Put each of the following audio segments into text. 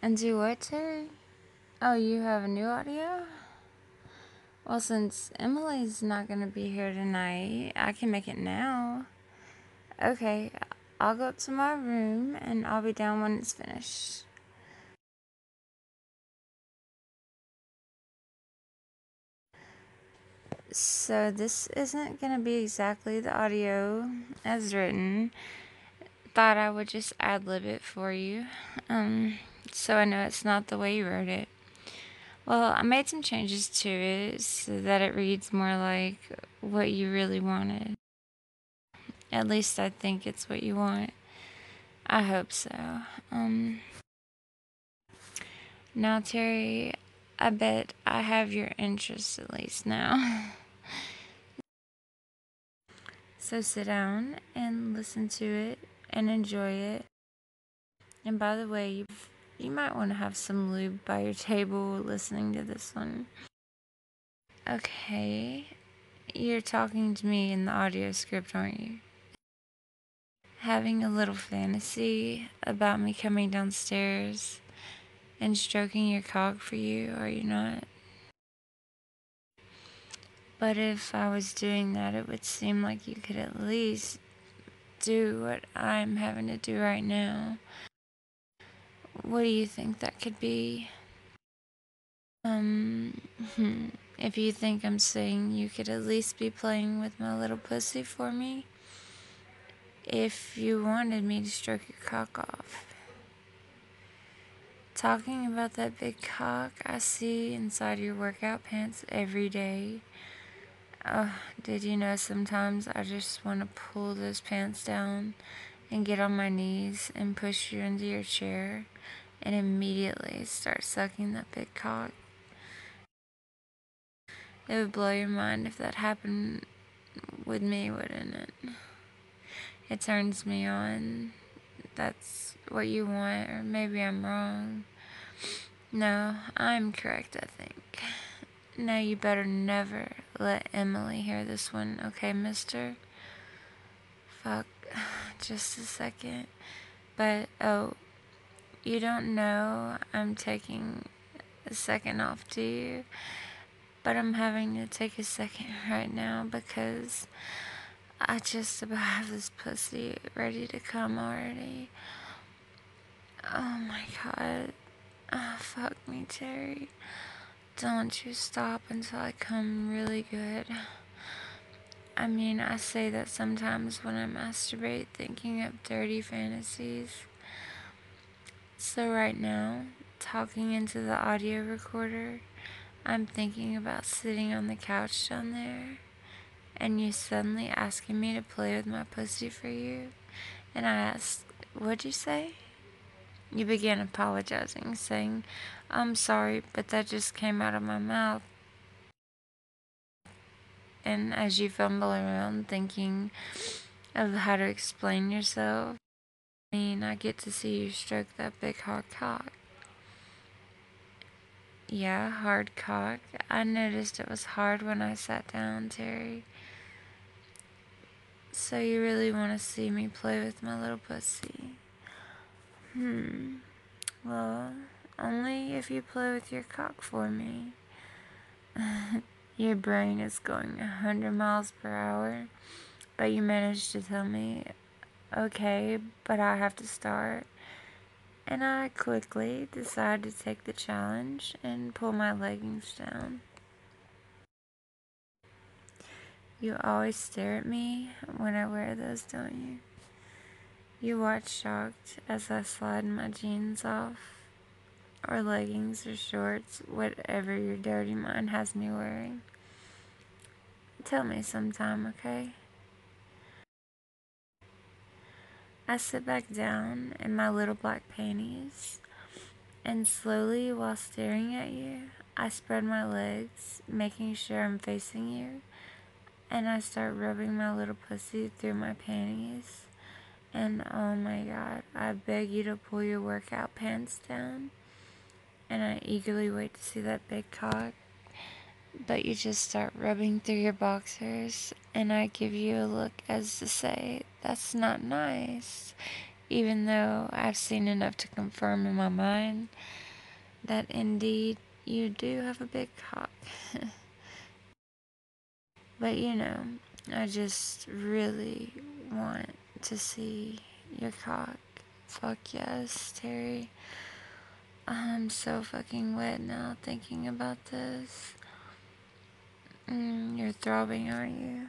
And do what, Terry? Oh, you have a new audio? Well, since Emily's not going to be here tonight, I can make it now. Okay, I'll go up to my room and I'll be down when it's finished. So this isn't going to be exactly the audio as written. Thought I would just ad-lib it for you, so I know it's not the way you wrote it. Well, I made some changes to it so that it reads more like what you really wanted. At least I think it's what you want. I hope so. Now, Terry, I bet I have your interest at least now. So sit down and listen to it and enjoy it. And by the way, you might want to have some lube by your table listening to this one. Okay, you're talking to me in the audio script, aren't you? Having a little fantasy about me coming downstairs and stroking your cock for you, are you not? But if I was doing that, it would seem like you could at least do what I'm having to do right now. What do you think that could be? If you think I'm saying you could at least be playing with my little pussy for me, if you wanted me to stroke your cock off. Talking about that big cock I see inside your workout pants every day. Oh, did you know sometimes I just want to pull those pants down and get on my knees and push you into your chair and immediately start sucking that big cock? It would blow your mind if that happened with me, wouldn't it? It turns me on. That's what you want, or maybe I'm wrong. No, I'm correct, I think. Now you better never let Emily hear this one, okay, mister? Fuck, just a second. But, oh, you don't know I'm taking a second off, do you? But I'm having to take a second right now because I just about have this pussy ready to come already. Oh my god. Oh, fuck me, Terry. Don't you stop until I come really good. I mean, I say that sometimes when I masturbate, thinking up dirty fantasies. So right now, talking into the audio recorder, I'm thinking about sitting on the couch down there, and you suddenly asking me to play with my pussy for you. And I asked, what'd you say? You began apologizing, saying, I'm sorry, but that just came out of my mouth. And as you fumble around thinking of how to explain yourself, I get to see you stroke that big hard cock. Yeah, hard cock. I noticed it was hard when I sat down, Terry. So you really want to see me play with my little pussy? Well, only if you play with your cock for me. Your brain is going 100 miles per hour, but you managed to tell me, okay, but I have to start. And I quickly decide to take the challenge and pull my leggings down. You always stare at me when I wear those, don't you? You watch shocked as I slide my jeans off, or leggings or shorts, whatever your dirty mind has me wearing. Tell me sometime, okay? I sit back down in my little black panties, and slowly, while staring at you, I spread my legs, making sure I'm facing you, and I start rubbing my little pussy through my panties. And oh my god, I beg you to pull your workout pants down, and I eagerly wait to see that big cock. But you just start rubbing through your boxers, and I give you a look as to say, that's not nice. even though I've seen enough to confirm in my mind that indeed you do have a big cock. But I just really want to see your cock. Fuck yes, Terry. I'm so fucking wet now thinking about this. You're throbbing, aren't you?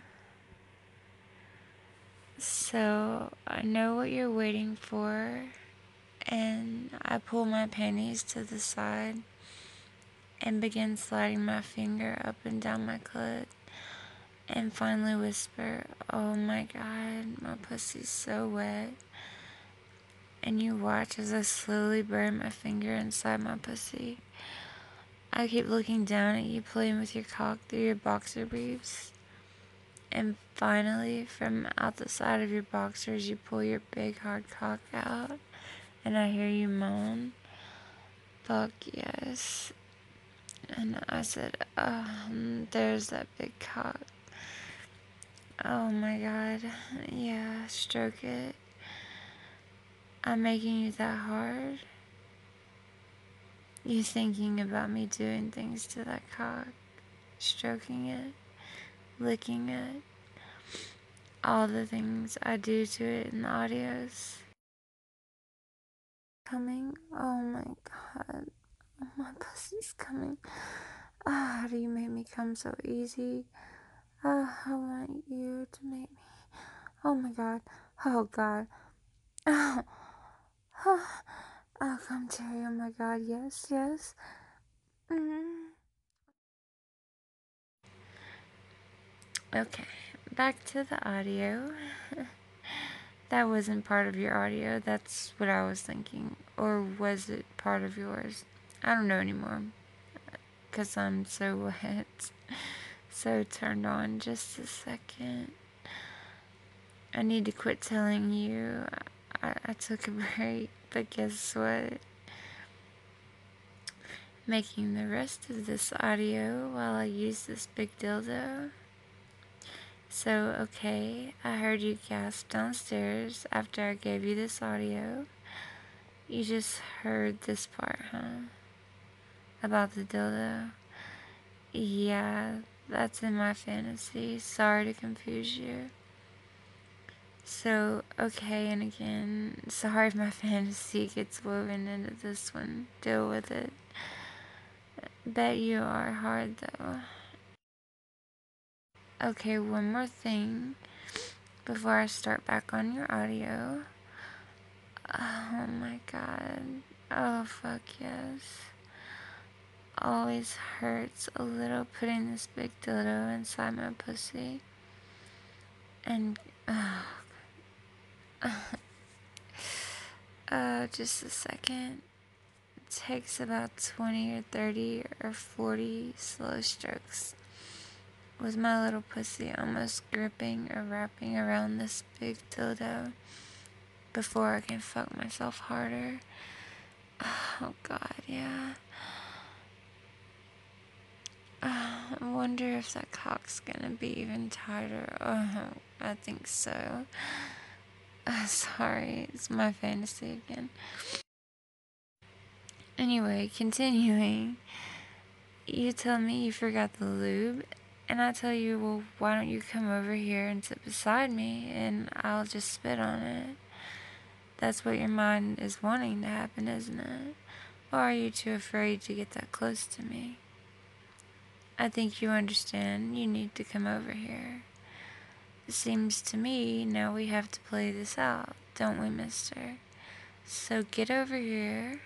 So, I know what you're waiting for, and I pull my panties to the side and begin sliding my finger up and down my clit, and finally whisper, "Oh my god, my pussy's so wet." And you watch as I slowly bury my finger inside my pussy. I keep looking down at you playing with your cock through your boxer briefs. And finally, from out the side of your boxers, you pull your big hard cock out. And I hear you moan, "Fuck yes." And I said, there's that big cock. Oh my god. Yeah, stroke it. I'm making you that hard. You thinking about me doing things to that cock, stroking it, licking it, all the things I do to it in the audios. Coming? Oh my god. My pussy's coming. How do you make me come so easy? I want you to make me. Oh my god. Oh god. Oh, oh come Terry. Oh my god. Yes, yes. Okay, back to the audio. That wasn't part of your audio. That's what I was thinking. Or was it part of yours? I don't know anymore. Because I'm so wet. So turned on. Just a second. I need to quit telling you I took a break. But guess what? Making the rest of this audio while I use this big dildo. So, okay, I heard you gasp downstairs after I gave you this audio. You just heard this part, huh? About the dildo? Yeah, that's in my fantasy. Sorry to confuse you. So, okay, and again, sorry if my fantasy gets woven into this one. Deal with it. Bet you are hard, though. Okay, one more thing before I start back on your audio. Oh my god. Oh, fuck yes. Always hurts a little putting this big dildo inside my pussy. And, just a second. It takes about 20 or 30 or 40 slow strokes with my little pussy almost gripping or wrapping around this big dildo before I can fuck myself harder. Oh god, yeah. I wonder if that cock's gonna be even tighter. Oh, I think so. Sorry, it's my fantasy again. Anyway, continuing. You tell me you forgot the lube, and I tell you, well, why don't you come over here and sit beside me, and I'll just spit on it. That's what your mind is wanting to happen, isn't it? Or are you too afraid to get that close to me? I think you understand you need to come over here. It seems to me now we have to play this out, don't we, mister? So get over here.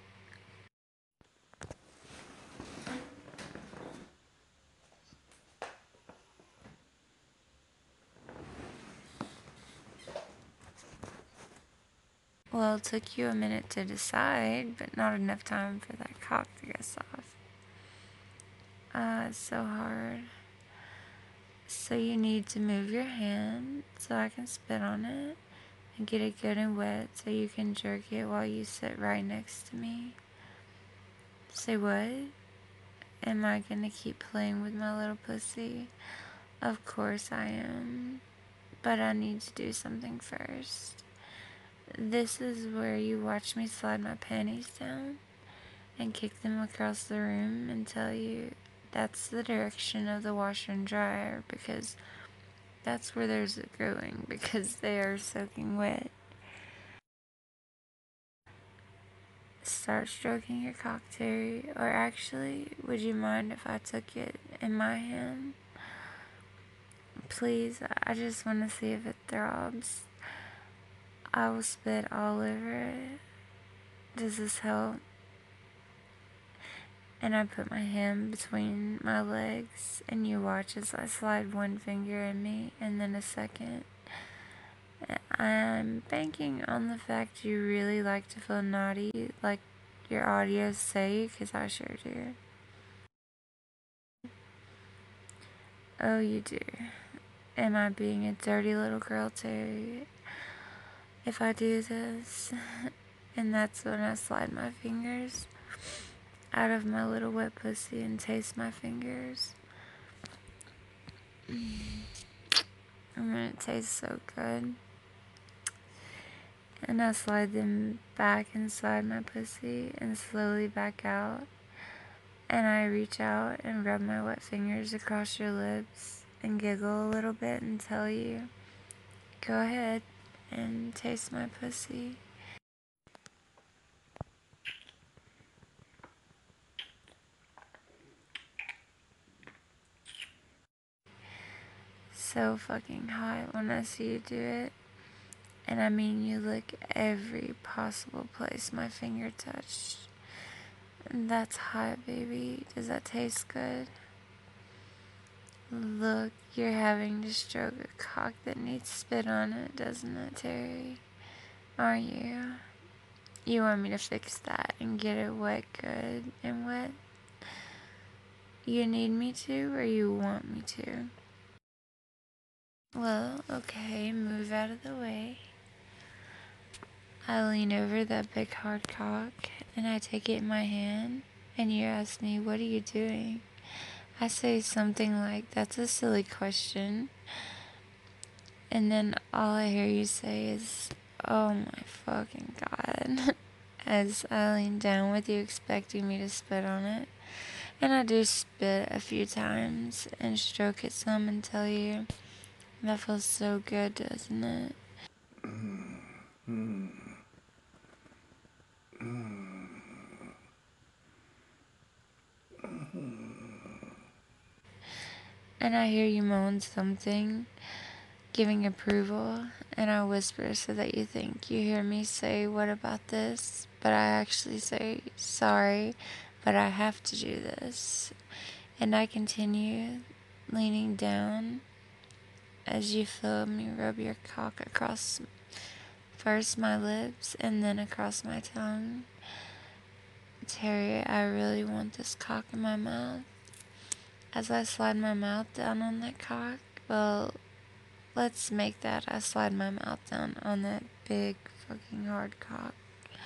Well, it took you a minute to decide, but not enough time for that cock to get soft. It's so hard. So you need to move your hand so I can spit on it and get it good and wet so you can jerk it while you sit right next to me. Say what? Am I gonna keep playing with my little pussy? Of course I am. But I need to do something first. This is where you watch me slide my panties down and kick them across the room and tell you that's the direction of the washer and dryer because that's where there's it going because they are soaking wet. Start stroking your cock, Terry. Or actually, would you mind if I took it in my hand? Please, I just want to see if it throbs. I will spit all over it. Does this help? And I put my hand between my legs, and you watch as I slide one finger in me and then a second. I'm banking on the fact you really like to feel naughty, like your audios say, because I sure do. Oh, you do. Am I being a dirty little girl, Terry? If I do this, and that's when I slide my fingers out of my little wet pussy and taste my fingers. And it tastes so good. And I slide them back inside my pussy and slowly back out. And I reach out and rub my wet fingers across your lips and giggle a little bit and tell you, go ahead and taste my pussy. So fucking hot when I see you do it. And I mean, you lick every possible place my finger touched. And that's hot, baby. Does that taste good? Look, you're having to stroke a cock that needs spit on it, doesn't it, Terry? Are you? You want me to fix that and get it wet good and wet? You need me to, or you want me to? Well, okay, move out of the way. I lean over that big hard cock and I take it in my hand, and you ask me, what are you doing? I say something like, that's a silly question. And then all I hear you say is, oh my fucking god. As I lean down with you expecting me to spit on it. And I do spit a few times and stroke it some and tell you, that feels so good, doesn't it? And I hear you moan something, giving approval, and I whisper so that you think you hear me say, what about this? But I actually say, sorry, but I have to do this. And I continue leaning down as you feel me rub your cock across first my lips and then across my tongue. Terry, I really want this cock in my mouth. As I slide my mouth down on that cock, well, let's make that I slide my mouth down on that big fucking hard cock.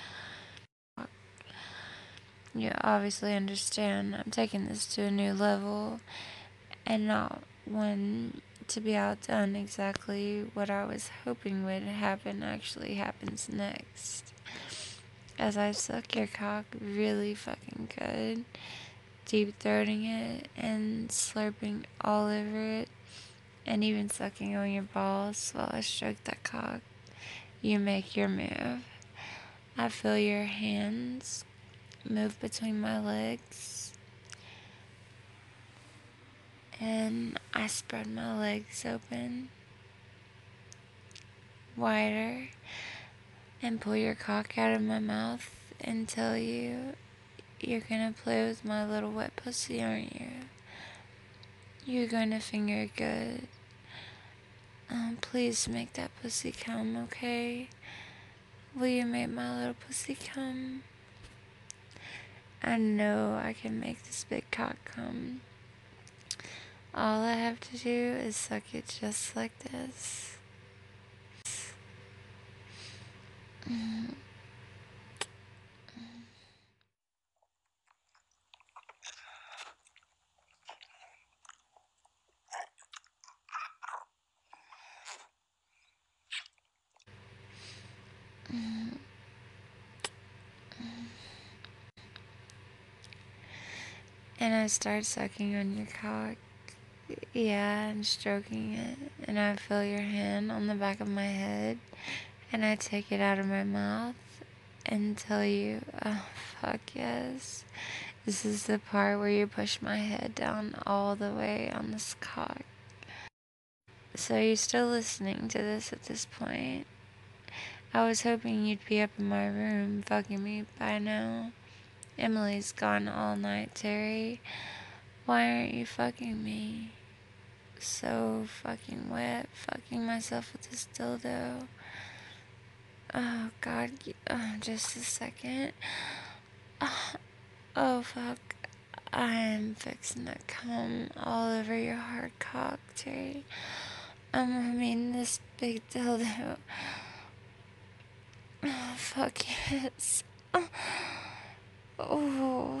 You obviously understand I'm taking this to a new level and not one to be outdone. Exactly what I was hoping would happen actually happens next. As I suck your cock really fucking good, deep throating it and slurping all over it, and even sucking on your balls while I stroke that cock, you make your move. I feel your hands move between my legs, and I spread my legs open wider and pull your cock out of my mouth and tell you you're gonna play with my little wet pussy, aren't you? You're gonna finger it good. Please make that pussy come, okay? Will you make my little pussy come? I know I can make this big cock come. All I have to do is suck it just like this. And I start sucking on your cock. Yeah, and stroking it. And I feel your hand on the back of my head. And I take it out of my mouth and tell you, oh, fuck yes. This is the part where you push my head down all the way on this cock. So you're still listening to this at this point. I was hoping you'd be up in my room fucking me by now. Emily's gone all night, Terry. Why aren't you fucking me? So fucking wet, fucking myself with this dildo. Oh god, just a second. Oh fuck. I'm fixing to come all over your hard cock, Terry. I mean, this big dildo. Oh, fuck yes. Oh.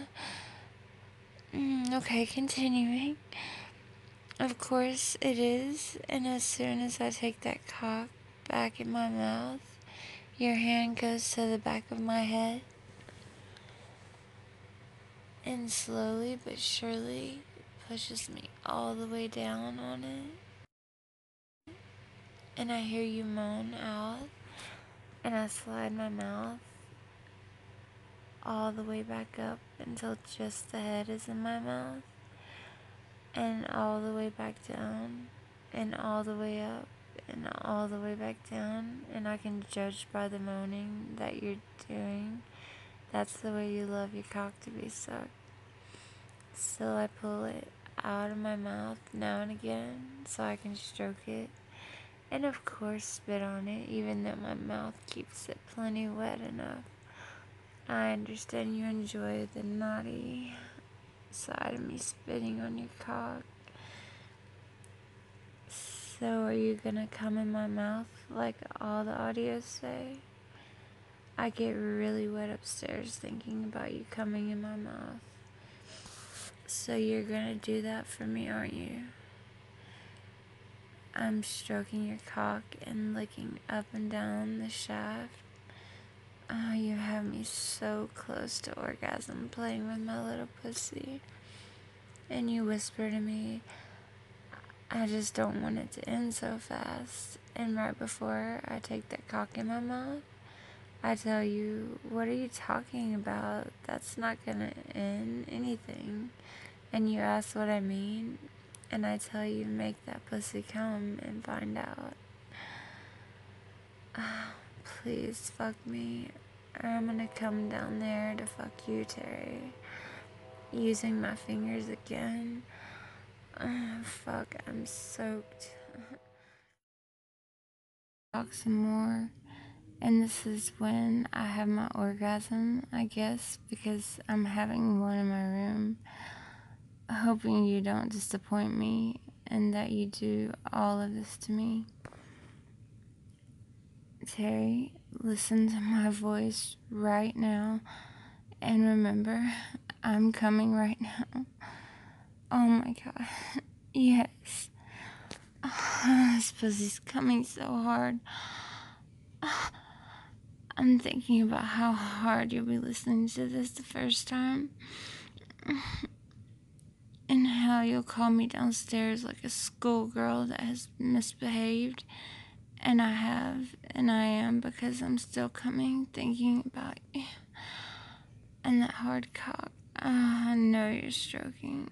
Okay, continuing. Of course it is, and as soon as I take that cock back in my mouth, your hand goes to the back of my head, and slowly but surely pushes me all the way down on it, and I hear you moan out, and I slide my mouth all the way back up until just the head is in my mouth, and all the way back down, and all the way up, and all the way back down, and I can judge by the moaning that you're doing. That's the way you love your cock to be sucked. Still, I pull it out of my mouth now and again so I can stroke it, and of course spit on it, even though my mouth keeps it plenty wet enough. I understand you enjoy the naughty side of me spitting on your cock. So are you gonna come in my mouth like all the audios say? I get really wet upstairs thinking about you coming in my mouth. So you're gonna do that for me, aren't you? I'm stroking your cock and licking up and down the shaft. Oh, you have me so close to orgasm playing with my little pussy. And you whisper to me, I just don't want it to end so fast. And right before I take that cock in my mouth, I tell you, what are you talking about? That's not gonna end anything. And you ask what I mean, and I tell you, make that pussy come and find out. Oh, please fuck me. Or I'm gonna come down there to fuck you, Terry. Using my fingers again. Fuck, I'm soaked. Talk some more. And this is when I have my orgasm, I guess, because I'm having one in my room. Hoping you don't disappoint me and that you do all of this to me. Terry, listen to my voice right now and remember, I'm coming right now. Oh my god. Yes. This pussy's coming so hard. I'm thinking about how hard you'll be listening to this the first time. And how you'll call me downstairs like a schoolgirl that has misbehaved. And I have, and I am, because I'm still coming, thinking about you. And that hard cock. I know you're stroking.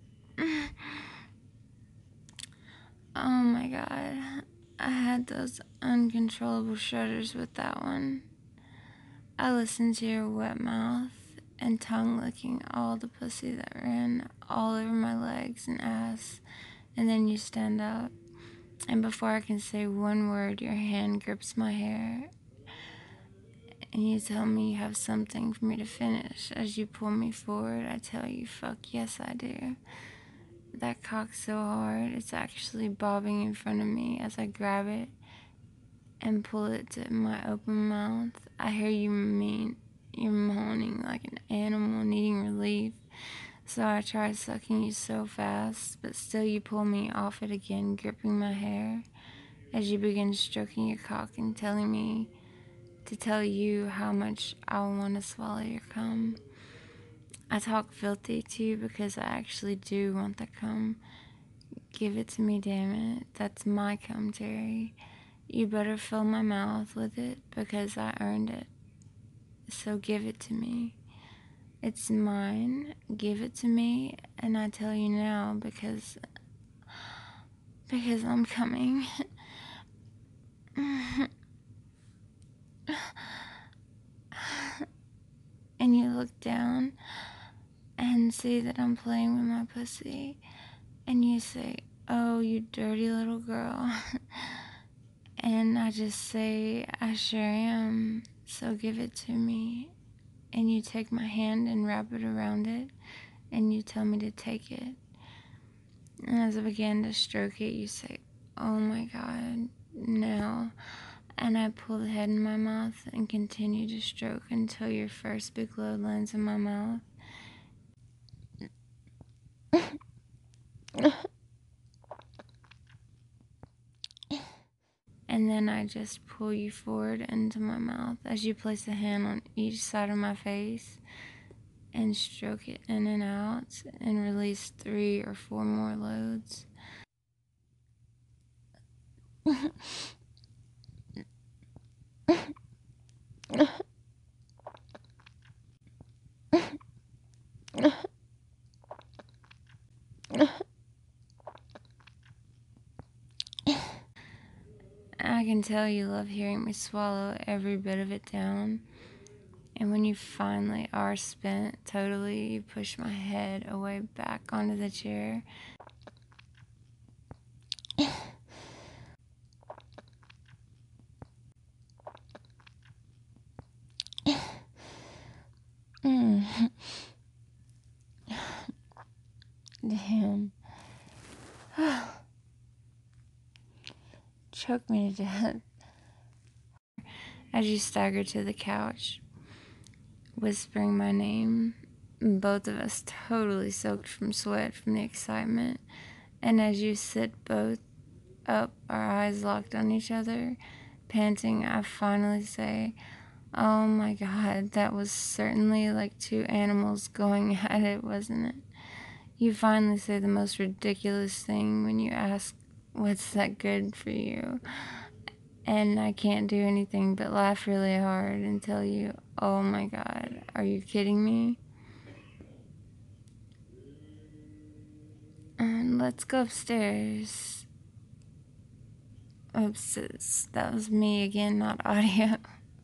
Oh my god. I had those uncontrollable shudders with that one. I listened to your wet mouth and tongue licking all the pussy that ran all over my legs and ass. And then you stand up. And before I can say one word, your hand grips my hair. And you tell me you have something for me to finish. As you pull me forward, I tell you, fuck yes I do. That cock's so hard, it's actually bobbing in front of me as I grab it and pull it to my open mouth. I hear you're moaning like an animal needing relief. So I try sucking you so fast, but still you pull me off it again, gripping my hair as you begin stroking your cock and telling me to tell you how much I want to swallow your cum. I talk filthy to you because I actually do want the cum. Give it to me, damn it. That's my cum, Terry. You better fill my mouth with it because I earned it. So give it to me. It's mine. Give it to me, and I tell you now because I'm coming. And you look down and see that I'm playing with my pussy, and you say, "Oh, you dirty little girl." And I just say, "I sure am, so give it to me." And you take my hand and wrap it around it, and you tell me to take it. And as I begin to stroke it, you say, "Oh my God, no." And I pull the head in my mouth and continue to stroke until your first big load lands in my mouth. And then I just pull you forward into my mouth as you place a hand on each side of my face and stroke it in and out and release 3 or 4 more loads. I can tell you love hearing me swallow every bit of it down. And when you finally are spent totally, you push my head away back onto the chair. Damn. Choke me to death. As you stagger to the couch, whispering my name, both of us totally soaked from sweat from the excitement. And as you sit both up, our eyes locked on each other, panting, I finally say, "Oh my God, that was certainly like 2 animals going at it, wasn't it?" You finally say the most ridiculous thing when you ask, "What's that good for you?" And I can't do anything but laugh really hard and tell you, "Oh my God, are you kidding me?" And let's go upstairs. Oops, that was me again, not audio.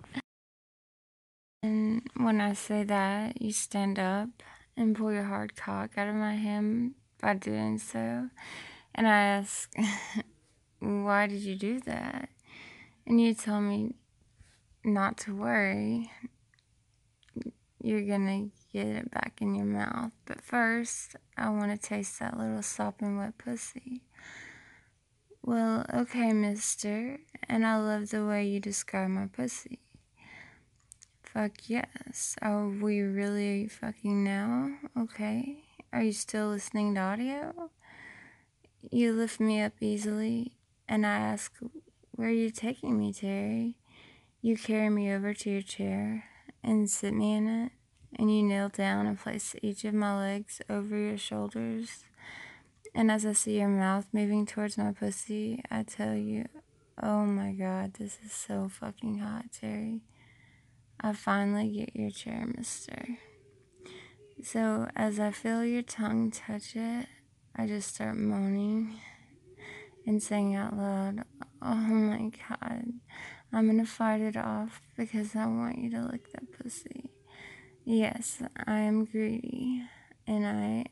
And when I say that, you stand up and pull your hard cock out of my hand by doing so. And I ask, "Why did you do that?" And you tell me not to worry. You're gonna get it back in your mouth. But first, I want to taste that little sopping wet pussy. Well, okay, mister. And I love the way you describe my pussy. Fuck yes. Are we really fucking now? Okay. Are you still listening to audio? You lift me up easily, and I ask, "Where are you taking me, Terry?" You carry me over to your chair and sit me in it, and you kneel down and place each of my legs over your shoulders. And as I see your mouth moving towards my pussy, I tell you, "Oh my God, this is so fucking hot, Terry." I finally get your chair, mister. So as I feel your tongue touch it, I just start moaning and saying out loud, "Oh my God, I'm gonna fight it off because I want you to lick that pussy. Yes, I am greedy, and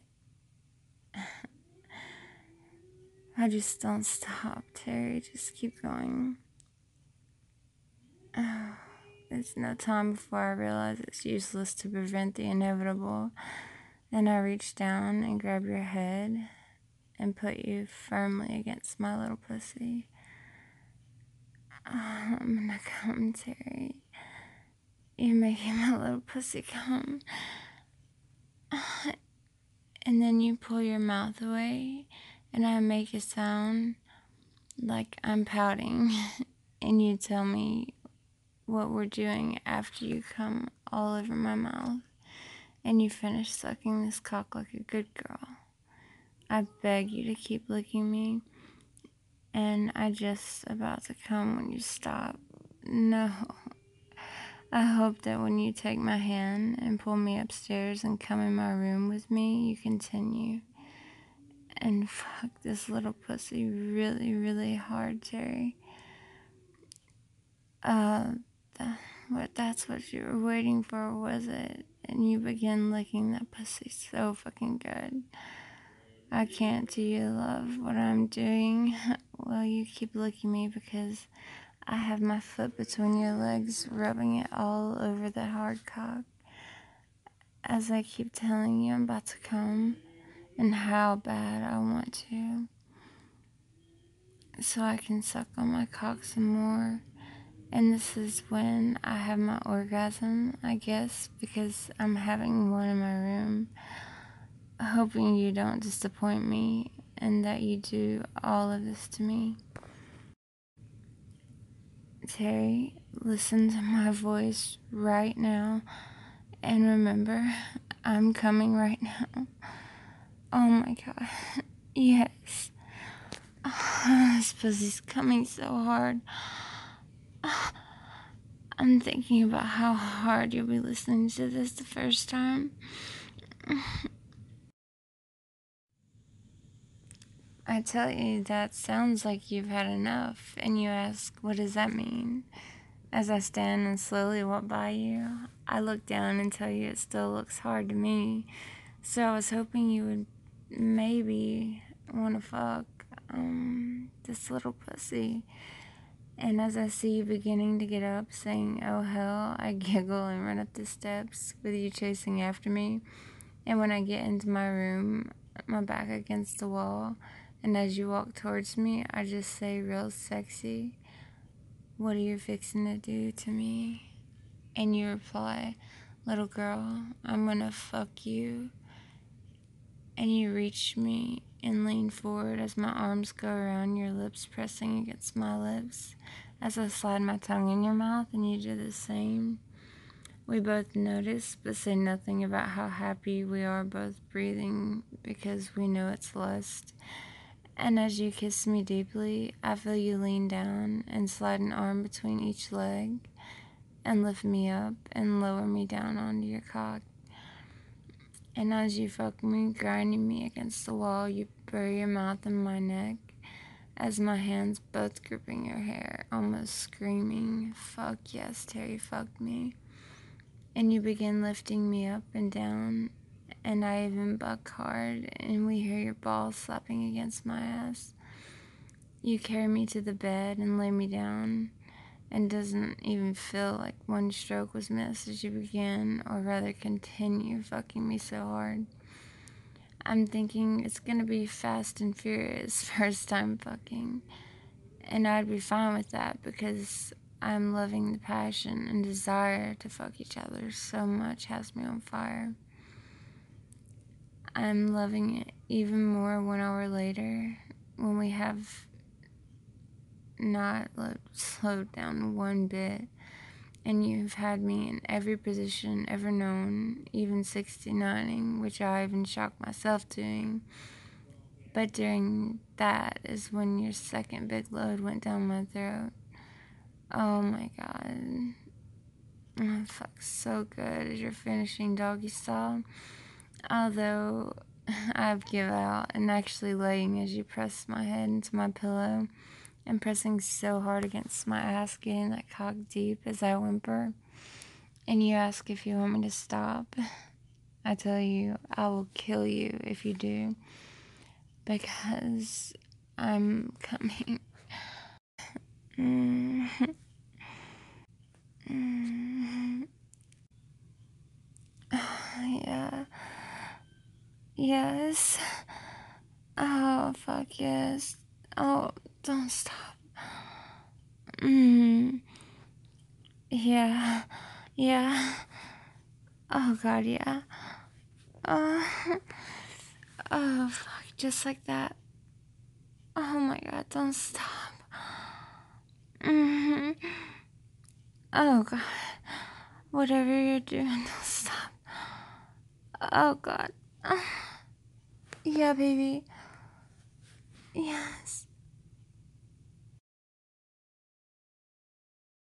I just don't stop, Terry. Just keep going." Oh, there's no time before I realize it's useless to prevent the inevitable. Then I reach down and grab your head and put you firmly against my little pussy. Oh, I'm gonna come, Terry. You're making my little pussy come. And then you pull your mouth away, and I make a sound like I'm pouting. And you tell me what we're doing after you come all over my mouth. and you finish sucking this cock like a good girl. I beg you to keep licking me, and I just about to come when you stop. No. I hope that when you take my hand and pull me upstairs and come in my room with me, you continue. And fuck this little pussy really, really hard, Terry. That's what you were waiting for, was it? And you begin licking that pussy so fucking good. I can't do you love what I'm doing. Well, you keep licking me because I have my foot between your legs, rubbing it all over the hard cock. As I keep telling you I'm about to come and how bad I want to. So I can suck on my cock some more. And this is when I have my orgasm, I guess, because I'm having one in my room. Hoping you don't disappoint me and that you do all of this to me. Terry, listen to my voice right now and remember, I'm coming right now. Oh my god. Yes. This pussy's coming so hard. I'm thinking about how hard you'll be listening to this the first time. I tell you, that sounds like you've had enough, and you ask, what does that mean? As I stand and slowly walk by you, I look down and tell you it still looks hard to me. So I was hoping you would maybe want to fuck this little pussy. And as I see you beginning to get up, saying, oh hell, I giggle and run up the steps with you chasing after me. And when I get into my room, my back against the wall, and as you walk towards me, I just say real sexy, what are you fixing to do to me? And you reply, little girl, I'm gonna fuck you. And you reach me and lean forward as my arms go around your lips, pressing against my lips as I slide my tongue in your mouth and you do the same. We both notice but say nothing about how happy we are both breathing because we know it's lust. And as you kiss me deeply, I feel you lean down and slide an arm between each leg and lift me up and lower me down onto your cock. And as you fuck me, grinding me against the wall, you bury your mouth in my neck as my hands both gripping your hair, almost screaming, fuck yes, Terry, fuck me. And you begin lifting me up and down, and I even buck hard, and we hear your balls slapping against my ass. You carry me to the bed and lay me down, and doesn't even feel like one stroke was missed as you begin, or rather continue, fucking me so hard. I'm thinking it's gonna be fast and furious first time fucking, and I'd be fine with that because I'm loving the passion and desire to fuck each other so much has me on fire. I'm loving it even more 1 hour later when we have not slowed down one bit and you've had me in every position ever known, even 69ing, which I even shocked myself doing. But during that is when your second big load went down my throat. Oh my god. Oh, fuck, so good as you're finishing doggy style. Although I've given out and actually laying as you press my head into my pillow and pressing so hard against my ass, getting that cock deep as I whimper. And you ask if you want me to stop. I tell you, I will kill you if you do. Because I'm coming. Yeah. Yes. Oh, fuck yes. Oh, don't stop. Yeah. Yeah. Oh, God, yeah. Oh, oh, fuck, just like that. Oh my god, don't stop. Oh god, whatever you're doing, don't stop. Oh, God. Yeah, baby. Yes.